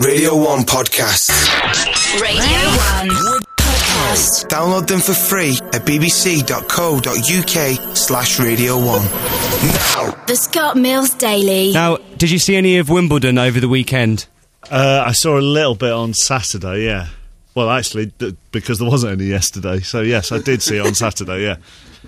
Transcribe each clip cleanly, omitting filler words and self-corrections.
Radio 1 podcasts. Radio 1 podcast. Download them for free at bbc.co.uk/Radio 1. Now. The Scott Mills Daily. Now, did you see any of Wimbledon over the weekend? I saw a little bit on Saturday, yeah. Well, actually, because there wasn't any yesterday. So, yes, I did see it on Saturday, yeah.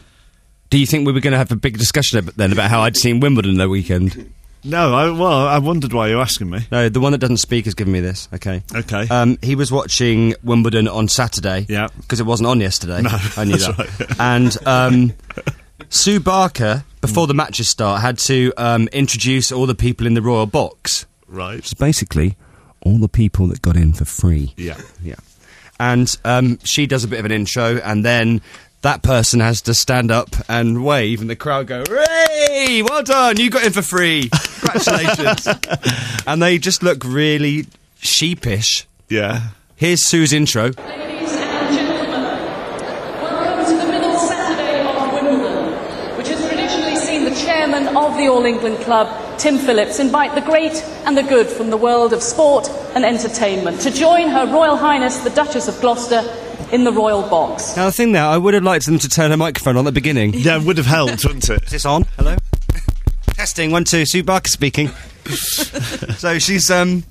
Do you think we were going to have a big discussion then about how I'd seen Wimbledon the weekend? No, I wondered why you were asking me. No, the one that doesn't speak has given me this. Okay. He was watching Wimbledon on Saturday. Yeah. Because it wasn't on yesterday. No, I knew that. right. And Sue Barker, before the matches start, had to introduce all the people in the royal box. Right. Which is basically all the people that got in for free. Yeah. Yeah. And she does a bit of an intro, and then that person has to stand up and wave, and the crowd go, "Hooray! Well done, you got in for free. Congratulations." And they just look really sheepish. Yeah. Here's Sue's intro. Ladies and gentlemen, welcome to the middle Saturday of Wimbledon, which has traditionally seen the chairman of the All England Club, Tim Phillips, invite the great and the good from the world of sport and entertainment to join Her Royal Highness the Duchess of Gloucester in the royal box. Now, the thing there, I would have liked them to turn her microphone on at the beginning. Yeah, it would have helped, wouldn't it? Is this on? Hello? Testing, 1, 2, Sue Barker speaking. So she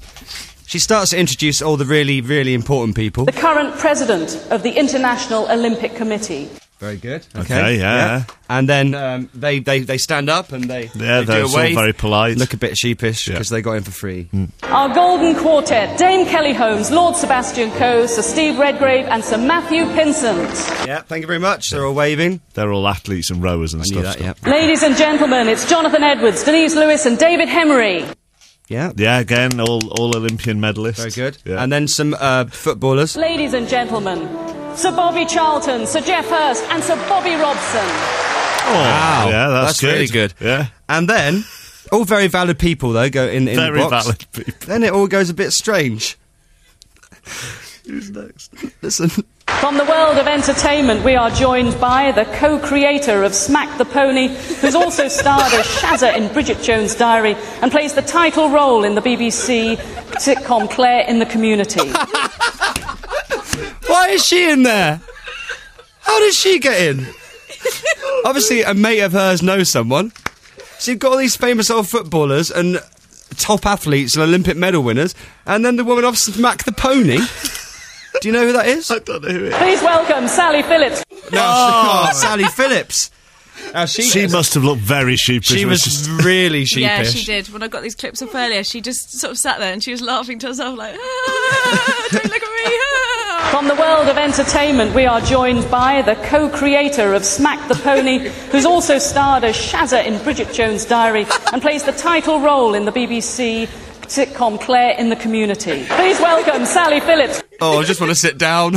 starts to introduce all the really, really important people. The current president of the International Olympic Committee. Very good. Okay, yeah. And then they stand up and they do they're a all wave. very polite. Look a bit sheepish Yeah. because they got in for free. Our golden quartet, Dame Kelly Holmes, Lord Sebastian Coe, Sir Steve Redgrave and Sir Matthew Pinsent. Yeah, thank you very much. They're all waving. They're all athletes and rowers and I knew stuff. that, yeah. Ladies and gentlemen, it's Jonathan Edwards, Denise Lewis and David Hemery. Yeah. Yeah, again, all Olympian medalists. Very good. Yeah. And then some footballers. Ladies and gentlemen, Sir Bobby Charlton, Sir Geoff Hurst and Sir Bobby Robson. Oh, Wow. yeah, that's good. really good. Yeah. And then, all very valid people, though, go in the Very box. valid people. Then it all goes a bit strange. Who's next? Listen. From the world of entertainment, we are joined by the co-creator of Smack the Pony, who's also starred as Shazza in Bridget Jones' Diary and plays the title role in the BBC sitcom Claire in the Community. Why is she in there? How did she get in? Obviously, a mate of hers knows someone. So you've got all these famous old footballers and top athletes and Olympic medal winners, and then the woman off Smack the Pony. Do you know who that is? I don't know who it is. Please welcome Sally Phillips. No, Sally Phillips. She must have looked very sheepish. She when was really sheepish. Yeah, she did. When I got these clips up earlier, she just sort of sat there and she was laughing to herself like, "Ah, don't look at me." Ah. From the world of entertainment, we are joined by the co-creator of Smack the Pony, who's also starred as Shazza in Bridget Jones' Diary and plays the title role in the BBC sitcom Claire in the Community. Please welcome Sally Phillips. Oh, I just want to sit down.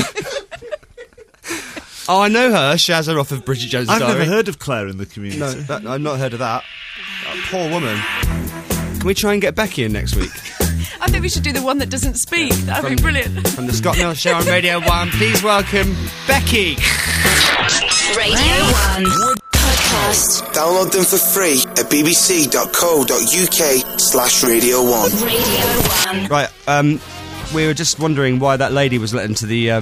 Oh, I know her, Shazza off of Bridget Jones' I've Diary. never heard of Claire in the Community. No, I've not heard of that. That poor woman. Can we try and get Becky in next week? I think we should do the one that doesn't speak. That'd be brilliant. From the Scott Mills Show on Radio 1, please welcome Becky. Radio 1 podcast. Download them for free at bbc.co.uk/Radio 1. Radio 1. Right, we were just wondering why that lady was let into the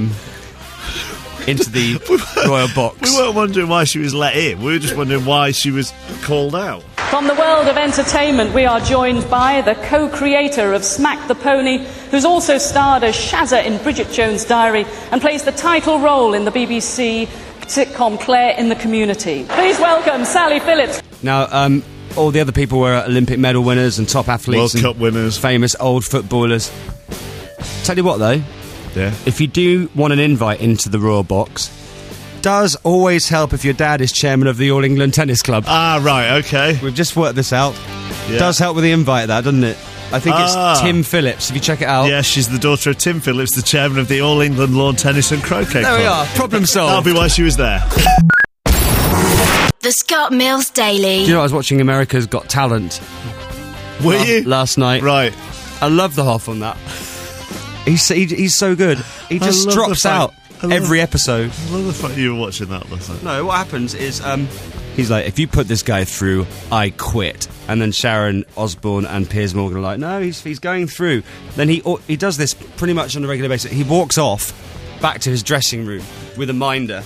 royal box. We weren't wondering why she was let in. We were just wondering why she was called out. From the world of entertainment, we are joined by the co-creator of Smack the Pony, who's also starred as Shazza in Bridget Jones' Diary and plays the title role in the BBC sitcom Claire in the Community. Please welcome Sally Phillips. Now, all the other people were Olympic medal winners and top athletes. World Cup winners. Famous old footballers. Tell you what, though, Yeah. if you do want an invite into the royal box, does always help if your dad is chairman of the All England Tennis Club. Ah, right, okay. We've just worked this out. Yeah. Does help with the invite, that, doesn't it? I think it's Tim Phillips, if you check it out. Yeah, she's the daughter of Tim Phillips, the chairman of the All England Lawn Tennis and Croquet There Club. we are, problem solved. That'll be why she was there. The Scott Mills Daily. Do you know, I was watching America's Got Talent Were you? last night. Right. I love the Hoff on that. He's so good. He just love the drops fact- out every episode. I love the fact you were watching that last night. No, what happens is He's like, if you put this guy through, I quit. And then Sharon Osbourne and Piers Morgan are like, no, he's going through. Then he does this pretty much on a regular basis. He walks off back to his dressing room with a minder.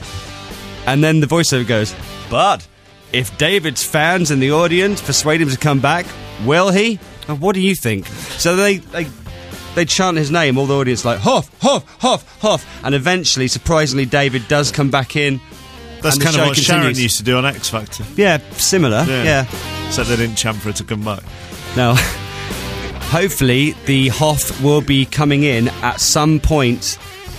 And then the voiceover goes, but if David's fans in the audience persuade him to come back, will he? What do you think? So they chant his name, all the audience like, Hoff, Hoff, Hoff, Hoff. And eventually, surprisingly, David does come back in. That's and kind the of show what continues. Sharon used to do on X Factor. Yeah, similar. Yeah. So they didn't chant for her to come back. Now, hopefully, the Hoff will be coming in at some point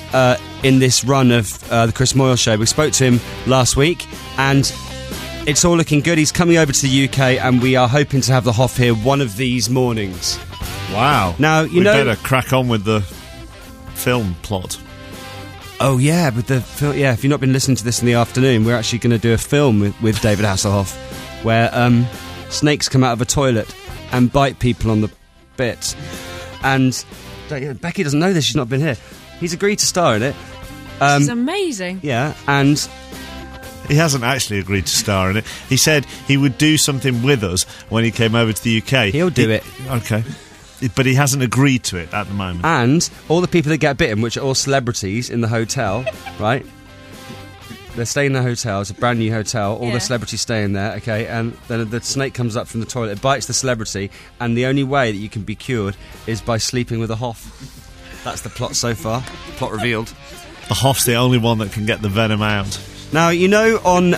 in this run of the Chris Moyle show. We spoke to him last week, and it's all looking good. He's coming over to the UK, and we are hoping to have the Hoff here one of these mornings. Wow. Now, we better crack on with the film plot. Oh, yeah, with the film. Yeah, if you've not been listening to this in the afternoon, we're actually going to do a film with David Hasselhoff where snakes come out of a toilet and bite people on the bits. And Becky doesn't know this, she's not been here. He's agreed to star in it. This is amazing. Yeah, and he hasn't actually agreed to star in it. He said he would do something with us when he came over to the UK. He'll do it. Okay. But he hasn't agreed to it at the moment. And all the people that get bitten, which are all celebrities in the hotel, right? They're staying in the hotel. It's a brand new hotel. All the celebrities stay in there, okay? And then the snake comes up from the toilet, it bites the celebrity, and the only way that you can be cured is by sleeping with a Hoff. That's the plot so far. Plot revealed. The Hoff's the only one that can get the venom out. Now, you know on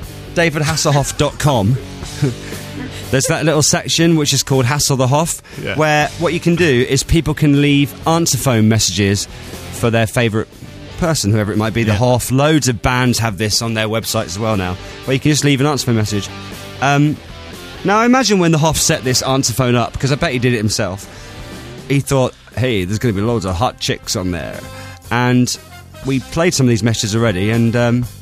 davidhasselhoff.com... There's that little section which is called Hassel the Hoff, where what you can do is people can leave answer phone messages for their favourite person, whoever it might be, the Hoff. Loads of bands have this on their websites as well now, where you can just leave an answer phone message. Now, I imagine when the Hoff set this answer phone up, because I bet he did it himself, he thought, hey, there's going to be loads of hot chicks on there. And we played some of these messages already, and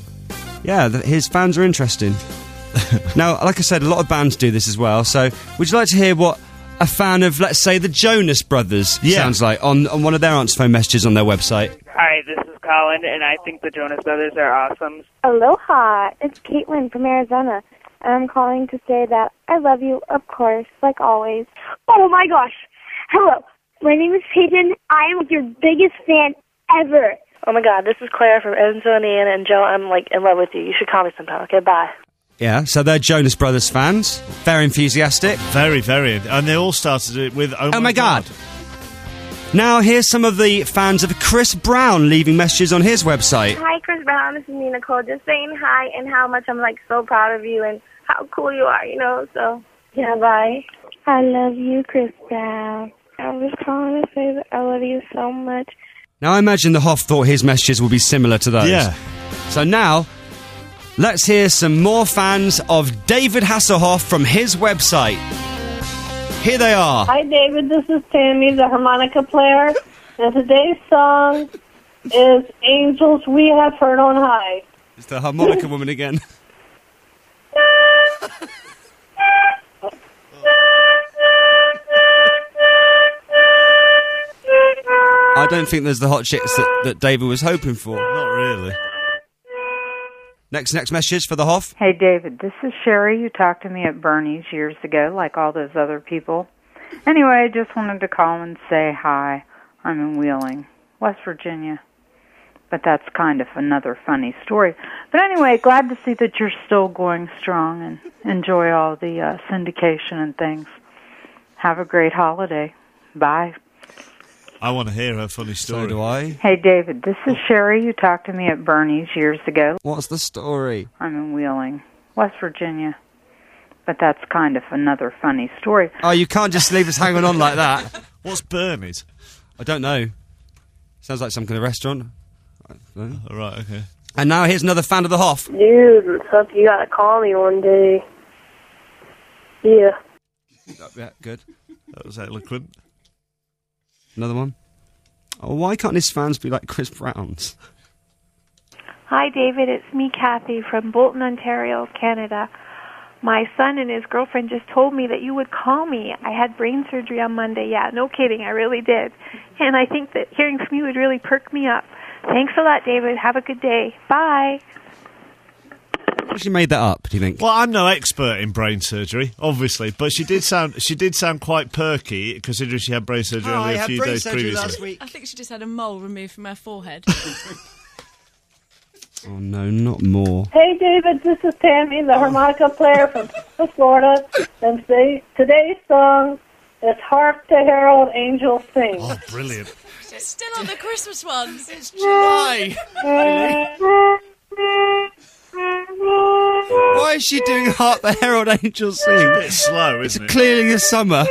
his fans are interesting. Now, like I said, a lot of bands do this as well, so would you like to hear what a fan of, let's say, the Jonas Brothers sounds like on one of their answer phone messages on their website? Hi, this is Colin, and I think the Jonas Brothers are awesome. Aloha, it's Caitlin from Arizona, and I'm calling to say that I love you, of course, like always. Oh my gosh! Hello, my name is Peyton. I am your biggest fan ever. Oh my god, this is Claire from Evansville, Indiana, and Joe, I'm like in love with you. You should call me sometime, okay? Bye. Yeah, so they're Jonas Brothers fans. Very enthusiastic. Very, very. And they all started it with, oh my God. Now, here's some of the fans of Chris Brown leaving messages on his website. Hi, Chris Brown. This is me, Nicole. Just saying hi and how much I'm, so proud of you and how cool you are, so, yeah, bye. I love you, Chris Brown. I was calling to say that I love you so much. Now, I imagine the Hoff thought his messages would be similar to those. Yeah. So now, let's hear some more fans of David Hasselhoff from his website. Here they are. Hi, David. This is Tammy, the harmonica player. And today's song is Angels We Have Heard on High. It's the harmonica woman again. I don't think there's the hot chicks that David was hoping for. Not really. Next message for the Hoff. Hey, David, this is Sherry. You talked to me at Bernie's years ago, like all those other people. Anyway, I just wanted to call and say hi. I'm in Wheeling, West Virginia. But that's kind of another funny story. But anyway, glad to see that you're still going strong and enjoy all the syndication and things. Have a great holiday. Bye. I want to hear her funny story. So do I. Hey, David, this is Sherry. You talked to me at Bernie's years ago. What's the story? I'm in Wheeling, West Virginia. But that's kind of another funny story. Oh, you can't just leave us hanging on like that. What's Bernie's? I don't know. Sounds like some kind of restaurant. All right, okay. And now here's another fan of the Hoff. Dude, what's up? You gotta call me one day. Yeah. Yeah, good. That was eloquent. Another one. Oh, why can't his fans be like Chris Brown's? Hi, David. It's me, Kathy, from Bolton, Ontario, Canada. My son and his girlfriend just told me that you would call me. I had brain surgery on Monday. Yeah, no kidding. I really did. And I think that hearing from you would really perk me up. Thanks a lot, David. Have a good day. Bye. She made that up, do you think? Well, I'm no expert in brain surgery, obviously, but she did sound quite perky, considering she had brain surgery only a few days previously. I think she just had a mole removed from her forehead. Oh, no, not more. Hey, David, this is Tammy, the harmonica player from Florida, and today's song is Hark the Herald Angels Sing. Oh, brilliant. It's still on the Christmas ones. It's July. Why is she doing Hark the Herald Angels Sing? It's a bit slow, isn't it? Clearly the summer.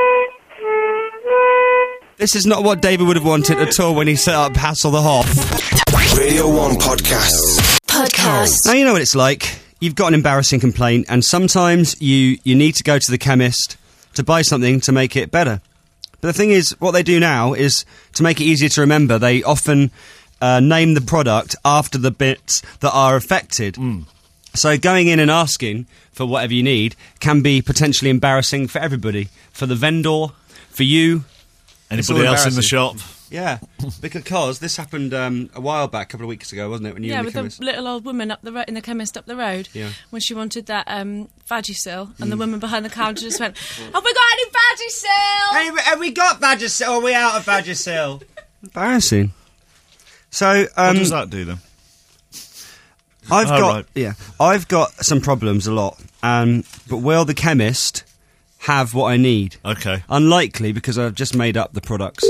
This is not what David would have wanted at all when he set up Hassel the Hop. Radio 1 Podcast. Now you know what it's like. You've got an embarrassing complaint, and sometimes you need to go to the chemist to buy something to make it better. But the thing is, what they do now is, to make it easier to remember, they often name the product after the bits that are affected. So going in and asking for whatever you need can be potentially embarrassing for everybody. For the vendor, for you. Anybody else in the shop? Yeah, because this happened a while back, a couple of weeks ago, wasn't it? When you were in the with chemist? the little old woman in the chemist up the road. Yeah. When she wanted that Vagisil, and the woman behind the counter just went, "Have we got any Vagisil? Have we got Vagisil? Or are we out of Vagisil?" Embarrassing. So, what does that do then? I've got some problems a lot, but will the chemist have what I need? Okay. Unlikely, because I've just made up the products.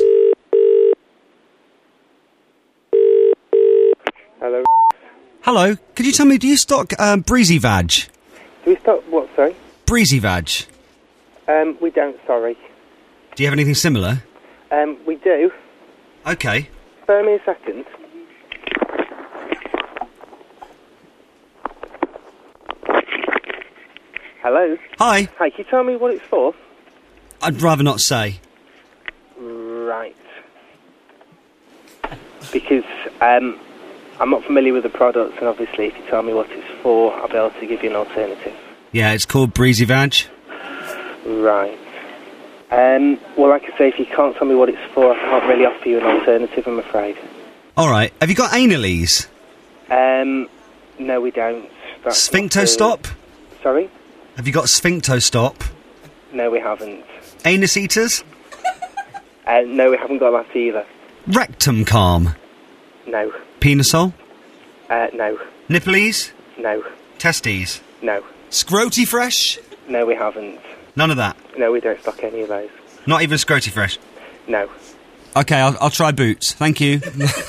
Hello. Hello, could you tell me, do you stock Breezy Vag? Do we stock what, sorry? Breezy Vag. We don't, sorry. Do you have anything similar? We do. Okay. Spare me a second. Hello? Hi. Hi, can you tell me what it's for? I'd rather not say. Right. Because, I'm not familiar with the products, and obviously if you tell me what it's for, I'll be able to give you an alternative. Yeah, it's called Breezy Vag. Right. Well, like I say, if you can't tell me what it's for, I can't really offer you an alternative, I'm afraid. Alright, have you got Analies? No, we don't. Sphinctostop? Sorry? Have you got Sphinctostop? No, we haven't. Anus Eaters? No, we haven't got that either. Rectum Calm? No. Penisol? No. Nipples? No. Testes? No. Scroty Fresh? No, we haven't. None of that? No, we don't stock any of those. Not even Scroty Fresh? No. Okay, I'll try Boots. Thank you.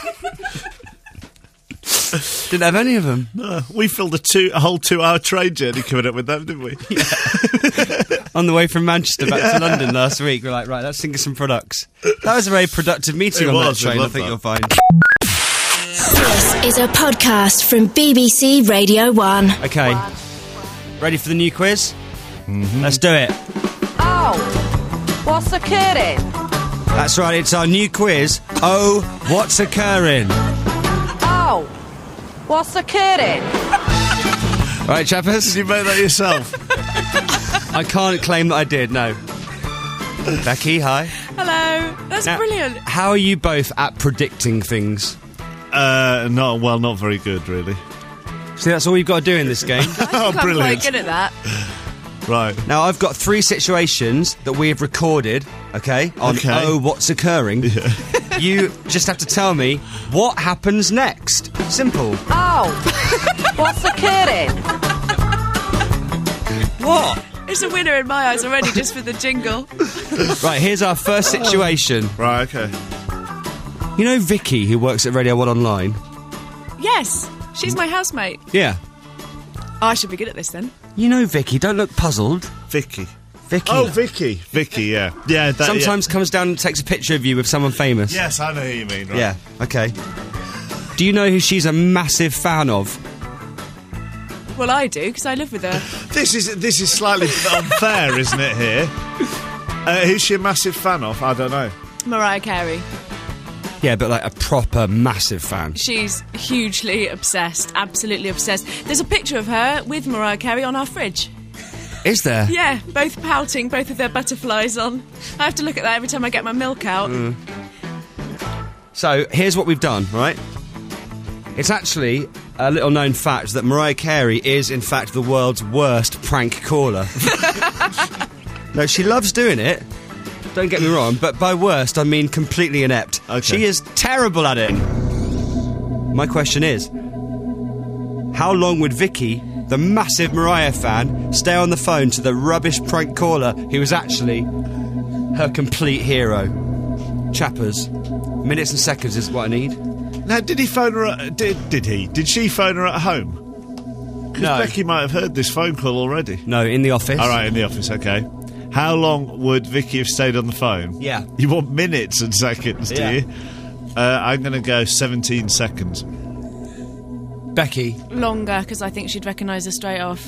Didn't have any of them. No, we filled a whole 2-hour train journey coming up with them, didn't we? Yeah. On the way from Manchester back to London last week, we're like, right, let's think of some products. That was a very productive meeting on that train, I think you'll find. This is a podcast from BBC Radio 1. Okay. Ready for the new quiz? Mm-hmm. Let's do it. Oh, what's occurring? That's right, it's our new quiz. Oh, what's occurring? Oh, what's occurring? Right, chappers? Did you make that yourself? I can't claim that I did, no. Becky, hi. Hello. That's brilliant. How are you both at predicting things? Not very good, really. See, that's all you've got to do in this game. I'm quite good at that. Right. Now, I've got 3 situations that we have recorded, okay, on Oh, what's occurring. Yeah. You just have to tell me what happens next. Simple. Oh, what's occurring? What? It's a winner in my eyes already, just for the jingle. Right, here's our first situation. Right, okay. You know Vicky, who works at Radio 1 Online? Yes, she's my housemate. Yeah. Oh, I should be good at this then. You know Vicky, don't look puzzled. Vicky. Oh, Vicky. Vicky, yeah. Yeah. Sometimes comes down and takes a picture of you with someone famous. Yes, I know who you mean, right. Yeah, okay. Do you know who she's a massive fan of? Well, I do, because I live with her. This is slightly unfair, isn't it, here? Who's she a massive fan of? I don't know. Mariah Carey. Yeah, but like a proper massive fan. She's hugely obsessed, absolutely obsessed. There's a picture of her with Mariah Carey on our fridge. Is there? Yeah, both pouting, both with their butterflies on. I have to look at that every time I get my milk out. So, here's what we've done, right? It's actually a little known fact that Mariah Carey is, in fact, the world's worst prank caller. No, she loves doing it. Don't get me wrong, but by worst, I mean completely inept. Okay. She is terrible at it. My question is, how long would Vicky, the massive Mariah fan, stay on the phone to the rubbish prank caller who was actually her complete hero? Chappers, minutes and seconds is what I need. Now, did he phone her? Did he? Did she phone her at home? Because No. Becky might have heard this phone call already. No, in the office. All right, in the office. Okay. How long would Vicky have stayed on the phone? Yeah. You want minutes and seconds, do Yeah. you? I'm going to go 17 seconds. Becky. Longer, because I think she'd recognise her straight off.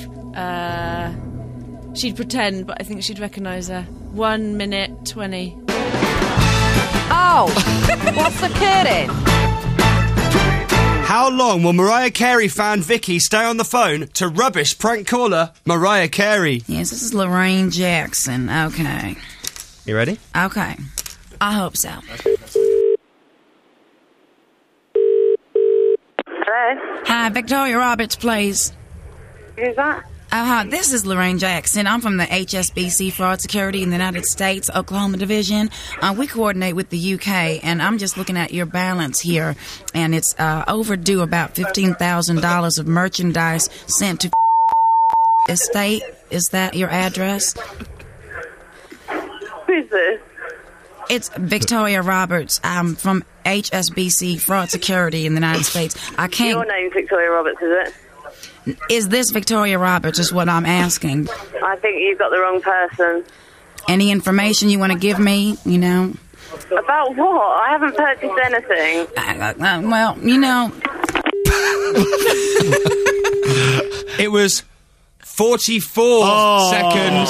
She'd pretend, but I think she'd recognise her. 1 minute 20. Oh, what's the kidding? How long will Mariah Carey fan Vicky stay on the phone to rubbish prank caller Mariah Carey? Yes, this is Lorraine Jackson. Okay. You ready? Okay. I hope so. Hello? Hi, Victoria Roberts, please. Who's that? This is Lorraine Jackson. I'm from the HSBC Fraud Security in the United States, Oklahoma Division. We coordinate with the UK, and I'm just looking at your balance here, and it's overdue about $15,000 of merchandise sent to estate. Is that your address? Who's this? It's Victoria Roberts. I'm from HSBC Fraud Security in the United States. I can't... Your name's Victoria Roberts, is it? Is this Victoria Roberts is what I'm asking. I think you've got the wrong person. Any information you want to give me, you know? About what? I haven't purchased anything. Well, you know... It was 44 seconds.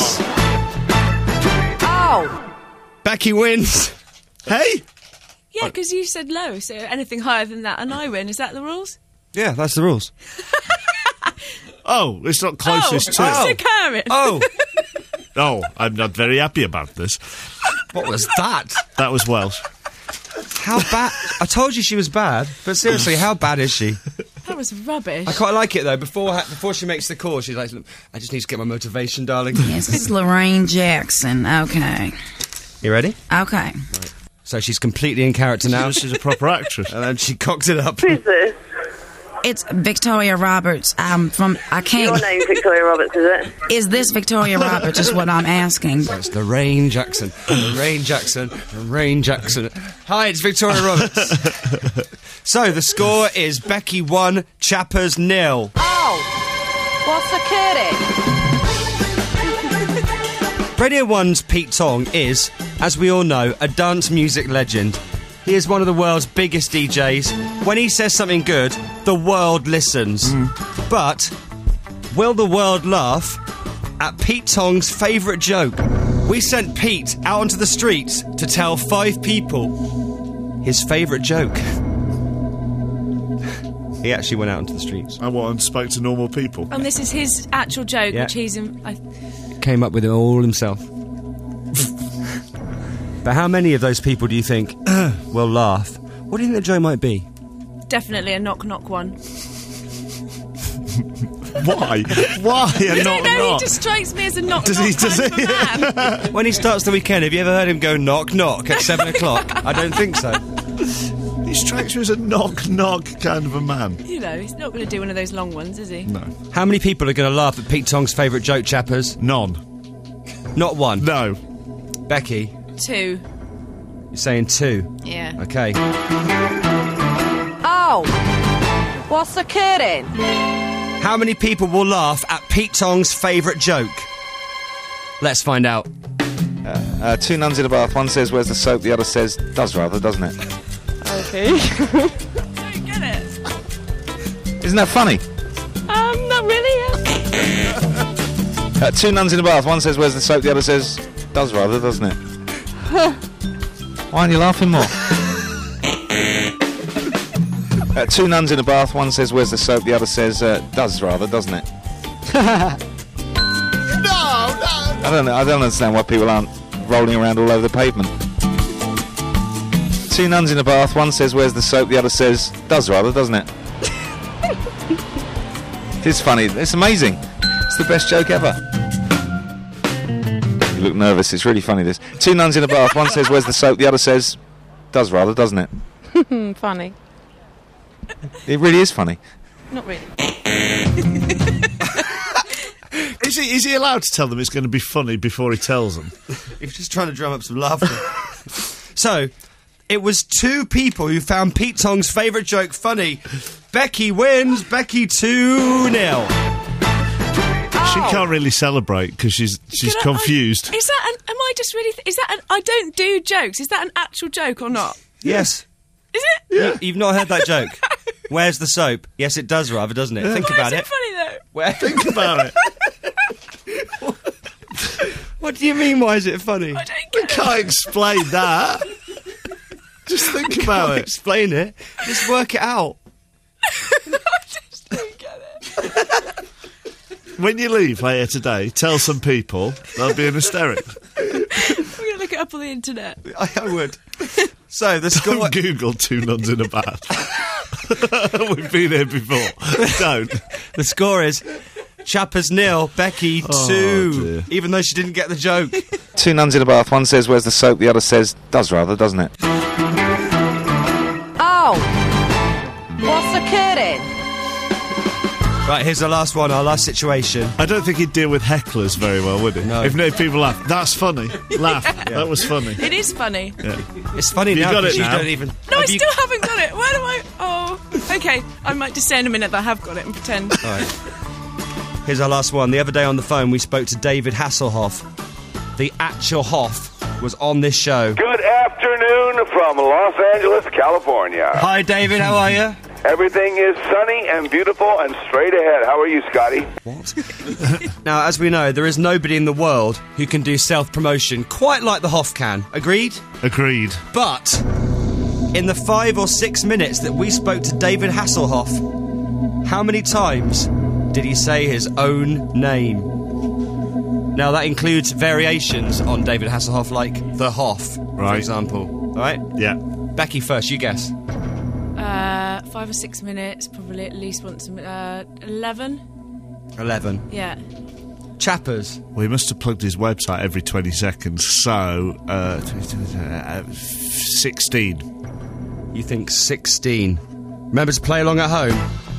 Oh! Becky wins. Hey? Yeah, because you said low, so anything higher than that and I win. Is that the rules? Yeah, that's the rules. Oh, it's not closest to. Mr. Kermit. Oh, I'm not very happy about this. What was that? That was Welsh. How bad? I told you she was bad, but seriously, how bad is she? That was rubbish. I quite like it though. Before she makes the call, she's like, "Look, I just need to get my motivation, darling." Yes, this is Lorraine Jackson. Okay. You ready? Okay. Right. So she's completely in character now. She's a proper actress. And then she cocks it up. Who's this? It's Victoria Roberts. I'm from... I can't... Your name's Victoria Roberts, is it? Is this Victoria Roberts is what I'm asking. So it's Lorraine Jackson. Lorraine Jackson. Lorraine Jackson. Hi, it's Victoria Roberts. So the score is Becky 1, Chappers 0. Oh! What's the kidding? Radio 1's Pete Tong is, as we all know, a dance music legend. He is one of the world's biggest DJs. When he says something good, the world listens. But will the world laugh at Pete Tong's favourite joke? We sent Pete out onto the streets to tell 5 people his favourite joke. He actually went out onto the streets. And spoke to normal people. And this is his actual joke, Yeah. which he's in... Came up with it all himself. But how many of those people do you think will laugh? What do you think the joke might be? Definitely a knock-knock one. Why? Why a I don't know, he knock-knock? just strikes me as a knock-knock Does he- kind of a man. When he starts the weekend, have you ever heard him go knock knock at 7 o'clock? I don't think so. He strikes you as a knock-knock kind of a man. You know, he's not going to do one of those long ones, is he? No. How many people are going to laugh at Pete Tong's favourite joke, Chappers? None. Not one. No. Becky, 2. you're saying 2. Yeah. Okay. Oh! What's the kidding? How many people will laugh at Pete Tong's favourite joke? Let's find out. 2 nuns in a bath. One says, "Where's the soap?" The other says, "Does rather, doesn't it?" Okay. Don't get it. Isn't that funny? Not really. 2 nuns in a bath. One says, "Where's the soap?" The other says, "Does rather, doesn't it?" Why aren't you laughing more? 2 nuns in a bath. One says, "Where's the soap?" The other says, "Does rather, doesn't it?" I don't know. I don't understand why people aren't rolling around all over the pavement. 2 nuns in a bath. One says, "Where's the soap?" The other says, "Does rather, doesn't it?" It's funny. It's amazing. It's the best joke ever. You look nervous. It's really funny, this. Two nuns in a bath. One says, where's the soap? The other says, does rather, doesn't it? Funny. It really is funny. Not really. Is he allowed to tell them it's going to be funny before he tells them? He was just trying to drum up some laughter. So, it was two people who found Pete Tong's favourite joke funny. Becky wins. Becky 2-0. She can't really celebrate because she's confused. Is that am I just really... is that I don't do jokes. Is that an actual joke or not? Yes. Is it? Yeah. You've not heard that joke. Where's the soap? Yes, it does rather, doesn't it? Think about it. Funny though. Think about it. What do you mean, why is it funny? I don't We get can't explain that. Just think about Can't it. explain it. Just work it out. I just don't get it. When you leave later today, tell some people. They'll be in hysterics. I'm going to look it up on the internet. I would. So, the score... Don't Google two nuns in a bath. We've been here before. Don't. The score is... Chappers 0, Becky 2. dear. Even though she didn't get the joke. Two nuns in a bath. One says, where's the soap? The other says, does rather, doesn't it? Oh! What's occurring? Right, here's the last one, our last situation. I don't think he'd deal with hecklers very well, would he? No. If people laugh, that's funny. Laugh. That was funny. It is funny. Yeah. It's funny You now got because it you now. don't even... No, I Have you- still haven't got it. Where do I... Oh, okay. I might just say in a minute that I have got it and pretend. All right. Here's our last one. The other day on the phone, we spoke to David Hasselhoff. The actual Hoff was on this show. Good afternoon from Los Angeles, California. Hi, David. How are you? Everything is sunny and beautiful and straight ahead. How are you, Scotty? What? Now, as we know, there is nobody in the world who can do self-promotion quite like the Hoff can. Agreed? Agreed. But in the 5 or 6 minutes that we spoke to David Hasselhoff, how many times did he say his own name? Now, that includes variations on David Hasselhoff, like the Hoff, for Right. example. All right? Yeah. Becky first, you guess. 5 or 6 minutes, probably at least once. 11. 11. Yeah. Chappers. Well, he must have plugged his website every 20 seconds, so 16. You think 16. Remember to play along at home.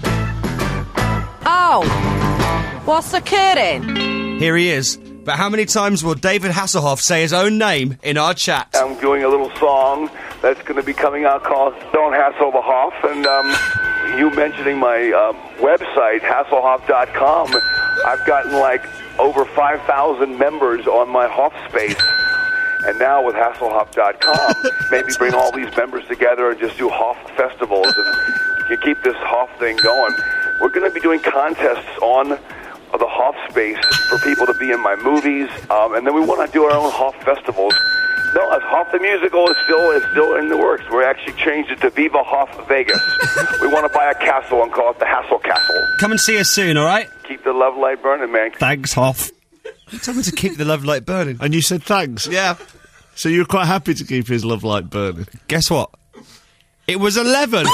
Oh! What's occurring? Here he is. But how many times will David Hasselhoff say his own name in our chat? I'm doing a little song that's going to be coming out called Don't Hassle the Hoff, and you mentioning my website, Hasselhoff.com, I've gotten like over 5,000 members on my Hoff space. And now with Hasselhoff.com, maybe bring all these members together and just do Hoff festivals and you keep this Hoff thing going. We're going to be doing contests on the Hoff space for people to be in my movies, and then we want to do our own Hoff festivals. No, Hoff the Musical is still in the works. We're actually changed it to Viva Hoff Vegas. We want to buy a castle and call it the Hassel Castle. Come and see us soon, all right? Keep the love light burning, man. Thanks, Hoff. You told me to keep the love light burning. And you said thanks? Yeah. So you were quite happy to keep his love light burning? Guess what? It was 11.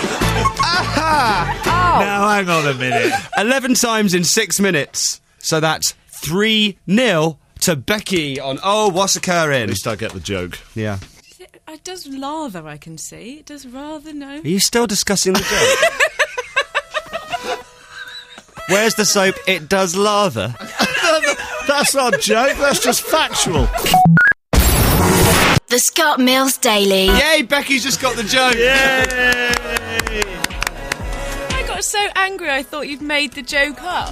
Aha! Now, hang on a minute. 11 times in 6 minutes. So that's 3-0 to Becky on Oh, What's Occurring? At least I get the joke. Yeah. It does lather, I can see. It does rather, no. Are you still discussing the joke? Where's the soap? It does lather. That's not a joke, that's just factual. The Scott Mills Daily. Yay, Becky's just got the joke. Yay! I got so angry I thought you'd made the joke up.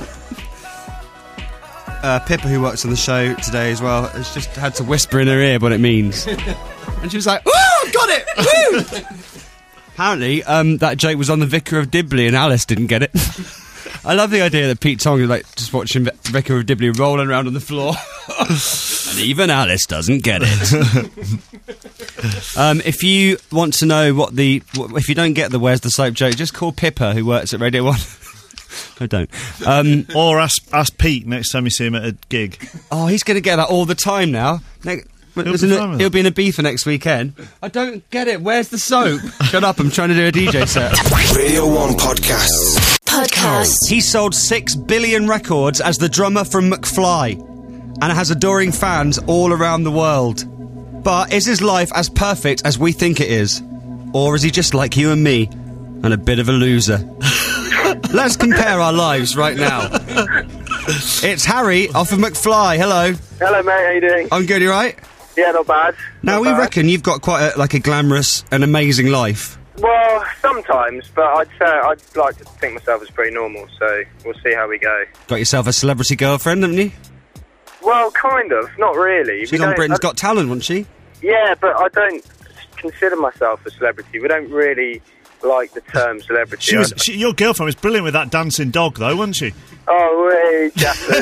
Pippa, who works on the show today as well, has just had to whisper in her ear what it means. And she was like, "Oh, got it! Woo!" Apparently, that joke was on the Vicar of Dibley and Alice didn't get it. I love the idea that Pete Tong is like just watching Vicar of Dibley rolling around on the floor. And even Alice doesn't get it. If you want to know if you don't get the Where's the Soap joke, just call Pippa, who works at Radio 1. I don't. Or ask Pete next time you see him at a gig. Oh, he's going to get that all the time now. He'll be in Ibiza next weekend. I don't get it. Where's the soap? Shut up, I'm trying to do a DJ set. Radio 1 Podcasts. Podcast. He sold 6 billion records as the drummer from McFly and has adoring fans all around the world. But is his life as perfect as we think it is? Or is he just like you and me and a bit of a loser? Let's compare our lives right now. It's Harry off of McFly. Hello. Hello, mate. How you doing? I'm good, you right? Yeah, not bad. Now, we reckon you've got quite a glamorous and amazing life. Well, sometimes, but I'd like to think myself as pretty normal, so we'll see how we go. Got yourself a celebrity girlfriend, haven't you? Well, kind of. Not really. She's on Britain's Got Talent, wasn't she? Yeah, but I don't consider myself a celebrity. We don't really like the term celebrity. Your girlfriend was brilliant with that dancing dog, though, wasn't she? Oh, hey, Jasper.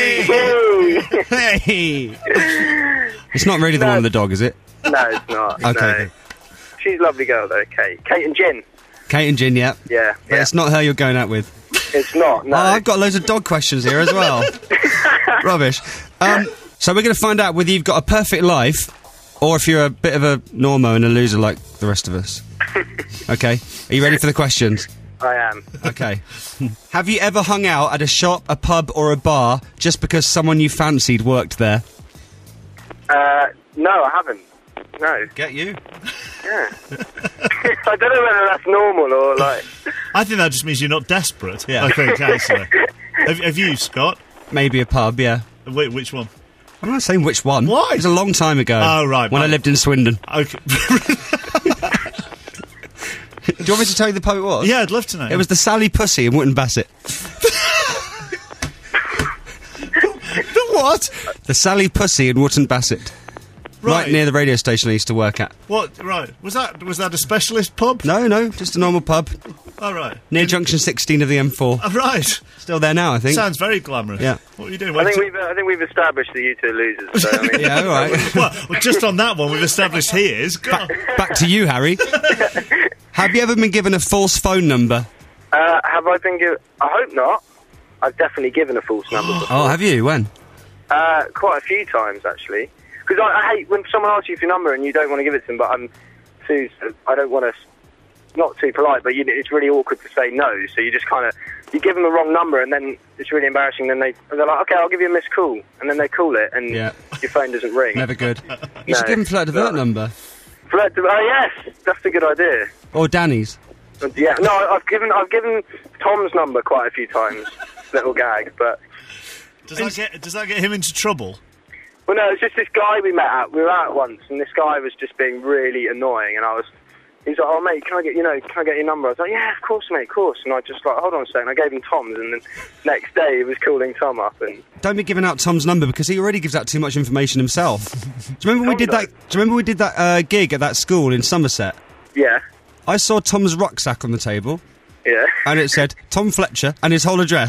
Hey! It's not really the one with the dog, is it? No, it's not. Okay. No. She's a lovely girl, though, Kate. Kate and Jen. Kate and Jen, yeah. Yeah. But it's not her you're going out with. It's not, no. Oh, I've got loads of dog questions here as well. Rubbish. So we're going to find out whether you've got a perfect life or if you're a bit of a normo and a loser like the rest of us. Okay. Are you ready for the questions? I am. Okay. Have you ever hung out at a shop, a pub or a bar just because someone you fancied worked there? No, I haven't. No. Get you. Yeah. I don't know whether that's normal or like... I think that just means you're not desperate. Yeah. I think, actually. have you, Scott? Maybe a pub, yeah. Which one? I'm not saying which one. Why? It was a long time ago. Oh, right. When I lived in Swindon. Okay. Do you want me to tell you the pub it was? Yeah, I'd love to know. It was the Sally Pussy in Wootton Bassett. The what? The Sally Pussy in Wootton Bassett. Right near the radio station I used to work at. What? Right. Was that a specialist pub? No, just a normal pub. Oh, right. Near Junction 16 of the M4. Oh, right. Still there now, I think. Sounds very glamorous. Yeah. What are you doing? I think we've established that you two are losers. So, I mean, yeah, all right. well, just on that one, we've established he is. Back to you, Harry. Have you ever been given a false phone number? Have I been given... I hope not. I've definitely given a false number before. Oh, have you? When? Quite a few times, actually. Because I hate when someone asks you for your number and you don't want to give it to them, but I don't want to... Not too polite, but it's really awkward to say no, so you just kind of... You give them the wrong number and then it's really embarrassing, then they're like, okay, I'll give you a missed call. And then they call it and your phone doesn't ring. Never good. You should give them Flirt Divert number. Flirt Divert, yes! That's a good idea. Or Danny's. Yeah, no, I've given Tom's number quite a few times. Little gag, but... Does that get him into trouble? Well, no, it's just this guy we met at. We were out once, and this guy was just being really annoying, and he's like, oh, mate, can I get your number? I was like, yeah, of course, mate, of course. And I just like, hold on a second. I gave him Tom's, and then next day he was calling Tom up, and... Don't be giving out Tom's number, because he already gives out too much information himself. Do you remember we did that gig at that school in Somerset? Yeah. I saw Tom's rucksack on the table. Yeah. And it said, Tom Fletcher, and his whole address.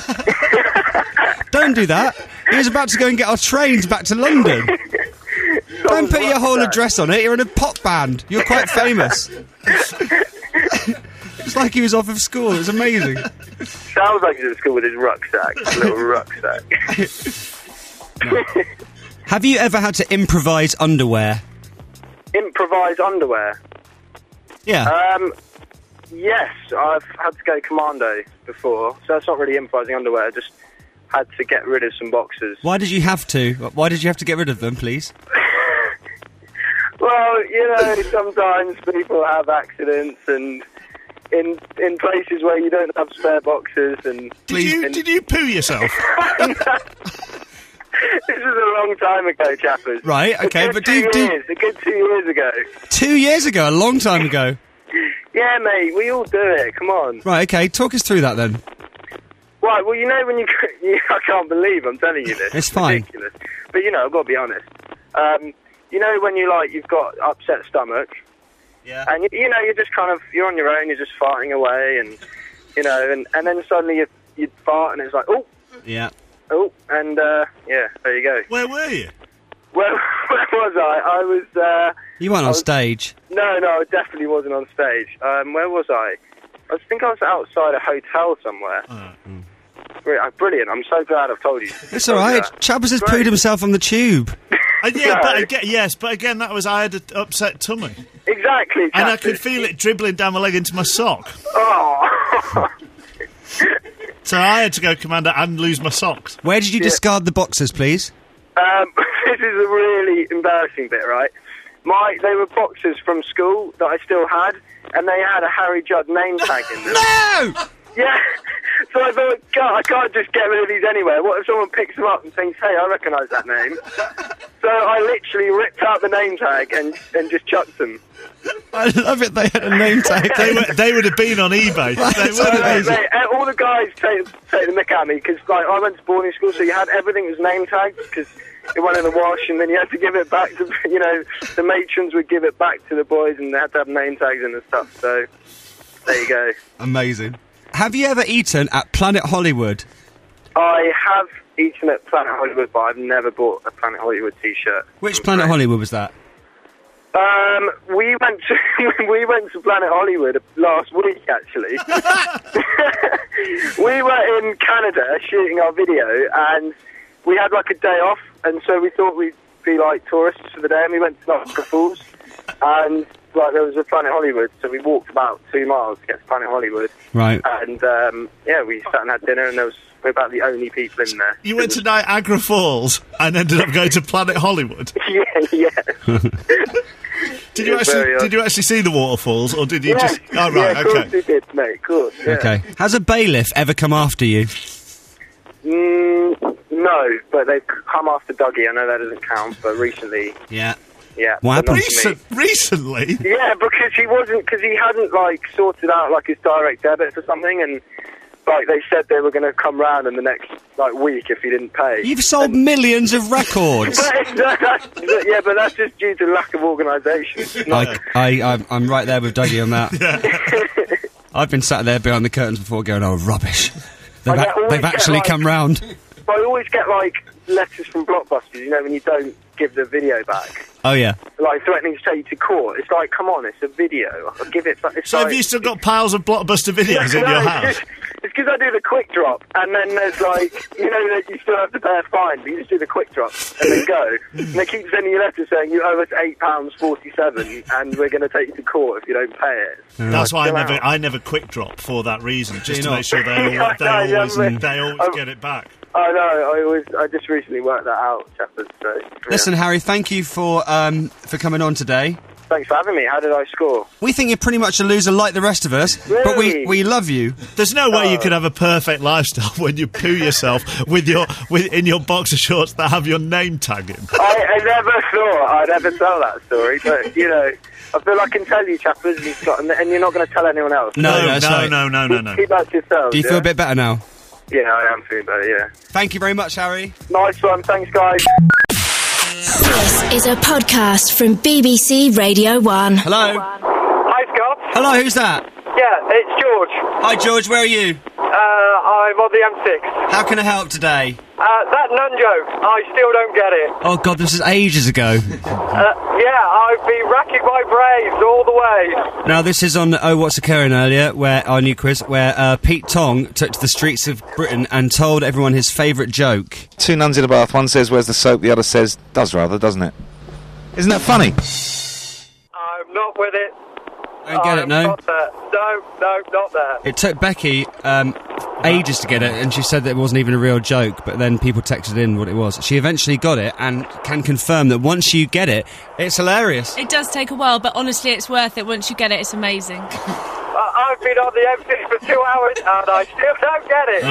Don't do that. He was about to go and get our trains back to London. Don't put your whole address on it. You're in a pop band. You're quite famous. It's like he was off of school. It was amazing. Sounds like he's at school with his rucksack. A little rucksack. No. Have you ever had to improvise underwear? Improvise underwear? Yeah. Yes, I've had to go commando before, so that's not really improvising underwear. I just had to get rid of some boxers. Why did you have to? Why did you have to get rid of them, please? Well, you know, sometimes people have accidents and in places where you don't have spare boxes and... Did you poo yourself? This is a long time ago, chappers. Right, okay, but a good 2 years ago. 2 years ago, a long time ago. Yeah, mate, we all do it, come on. Right, okay, talk us through that then. Right, well, you know when I can't believe I'm telling you this. It's fine. Ridiculous. But, you know, I've got to be honest. You know when you've got upset stomach? Yeah. And, you know, you're just kind of, you're on your own, you're just farting away, and, you know, and then suddenly you fart, and it's like, oh. Yeah. Oh, and, yeah, there you go. Where were you? Where was I? I was, You weren't on stage. No, I definitely wasn't on stage. Where was I? I think I was outside a hotel somewhere. Brilliant, I'm so glad I've told you. It's alright, Chappers has pooed himself on the tube. Yeah, but again, that was I had an upset tummy. Exactly, and I could feel it dribbling down my leg into my sock. Oh. So I had to go commander and lose my socks. Where did you discard the boxers, please? This is a really embarrassing bit, right? They were boxers from school that I still had, and they had a Harry Judd name tag in them. No! Yeah. So I thought, God, I can't just get rid of these anywhere. What if someone picks them up and thinks, hey, I recognise that name? So I literally ripped out the name tag and just chucked them. I love it, they had a name tag. They would have been on eBay. All the guys take the mick at me, because like, I went to boarding school, so you had everything was name tagged, because it went in the wash, and then you had to give it back to, you know, the matrons would give it back to the boys, and they had to have name tags and stuff, so there you go. Amazing. Have you ever eaten at Planet Hollywood? I have eaten at Planet Hollywood, but I've never bought a Planet Hollywood t-shirt. Which Planet Hollywood was that? We went to Planet Hollywood last week, actually. We were in Canada shooting our video, and we had like a day off, and so we thought we'd be like tourists for the day, and we went to Niagara Falls, and like there was a Planet Hollywood, so we walked about 2 miles to get to Planet Hollywood. Right. And we sat and had dinner, and we're about the only people in there. You went to Niagara Falls and ended up going to Planet Hollywood? Yeah. Did you actually see the waterfalls, or did you just... Oh, right, yeah, of course we did, mate, of course, yeah. Okay. Has a bailiff ever come after you? No, but they've come after Dougie. I know that doesn't count, but recently... Yeah. Yeah. What happened? Recently? Yeah, because he hadn't, like, sorted out, like, his direct debits or something, and, like, they said they were going to come round in the next, like, week if he didn't pay. You've sold millions of records! but that's just due to lack of organisation. I'm right there with Dougie on that. I've been sat there behind the curtains before going, oh, rubbish. They've actually come round. I always get, like, letters from Blockbusters, you know, when you don't give the video back. Oh, yeah. Like, threatening to take you to court. It's like, come on, it's a video. I'll give it... So have you still got piles of Blockbuster videos in your house? It's because I do the quick drop, and then there's, like, you know, that you still have to pay a fine, but you just do the quick drop, and then go. And they keep sending you letters saying, you owe us £8.47, and we're going to take you to court if you don't pay it. That's why I never quick drop for that reason, just to make sure they always get it back. I know. I just recently worked that out, Shepard. So, yeah. Listen, Harry, thank you for coming on today. Thanks for having me. How did I score? We think you're pretty much a loser like the rest of us, but we love you. There's no way you could have a perfect lifestyle when you poo yourself in your boxer shorts that have your name tag in. I never thought I'd ever tell that story, but you know. I feel I can tell you, chappers, and you're not going to tell anyone else. No. Keep that to yourselves. Do you feel a bit better now? Yeah, I am feeling better, yeah. Thank you very much, Harry. Nice one, thanks, guys. This is a podcast from BBC Radio 1. Hello. Hi, Scott. Hello, who's that? Yeah, it's George. Hi, George, where are you? I'm on the M6. How can I help today? That nun joke, I still don't get it. Oh, God, this is ages ago. I've been racking my brains all the way. Now, this is on What's Occurring earlier, where our new quiz, where Pete Tong took to the streets of Britain and told everyone his favourite joke. 2 nuns in a bath, one says, where's the soap, the other says, does rather, doesn't it? Isn't that funny? I'm not with it. Don't get it, no? Not there. No, not there. It took Becky ages to get it, and she said that it wasn't even a real joke, but then people texted in what it was. She eventually got it, and can confirm that once you get it, it's hilarious. It does take a while, but honestly, it's worth it. Once you get it, it's amazing. I've been on the M6 for 2 hours, and I still don't get it.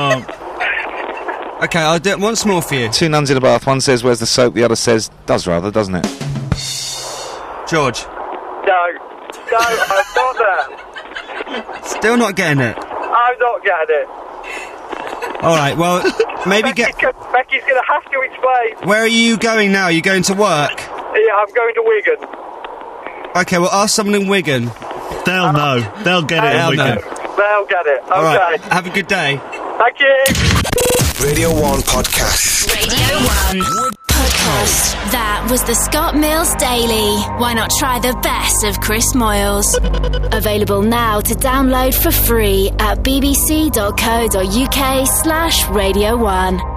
Okay, I'll do it once more for you. 2 nuns in a bath, one says, where's the soap, the other says, does rather, doesn't it? George. No, I'm not there. Still not getting it? I'm not getting it. Alright, well, maybe Becky's going to have to explain. Where are you going now? Are you going to work? Yeah, I'm going to Wigan. Okay, well, ask someone in Wigan. They'll know. They'll get it in Wigan. They'll get it. Okay. Alright, have a good day. Thank you. Radio 1 Podcast. Radio 1 Podcast. That was the Scott Mills Daily. Why not try the best of Chris Moyles? Available now to download for free at bbc.co.uk/Radio 1.